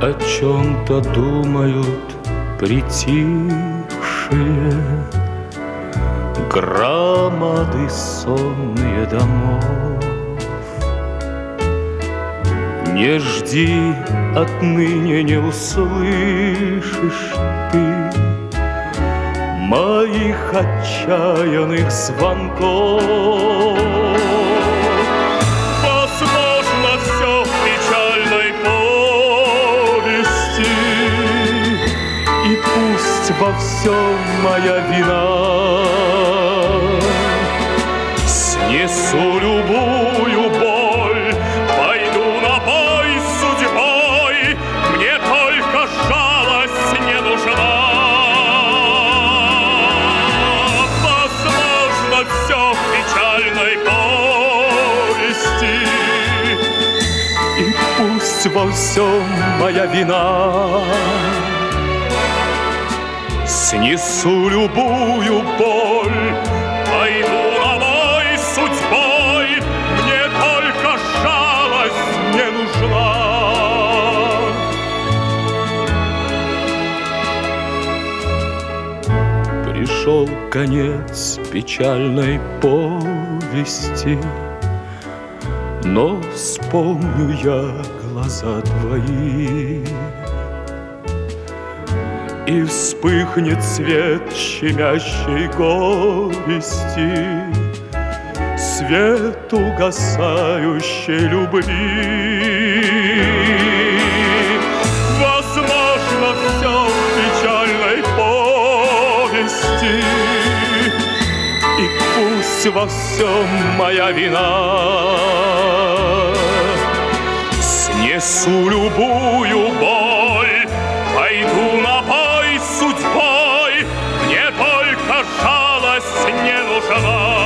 О чем-то думают притихшие громады сонные домов. Не жди, отныне не услышишь ты моих отчаянных звонков. Возможно, все в печальной повести, и пусть во всем моя вина. Снесу любую боль, пойду на бой с судьбой, мне только жалость не нужна. Возможно, все в печальной повести, и пусть во всем моя вина. Снесу любую боль, пойду на бой с судьбой, мне только жалость не нужна. Пришел конец печальной повести, но вспомню я глаза твои, и вспыхнет свет щемящей горести, свет угасающей любви. Возможно, все в печальной повести, и пусть во всем моя вина. Снесу любую боль, пойду на бой с судьбой, мне только жалость не нужна.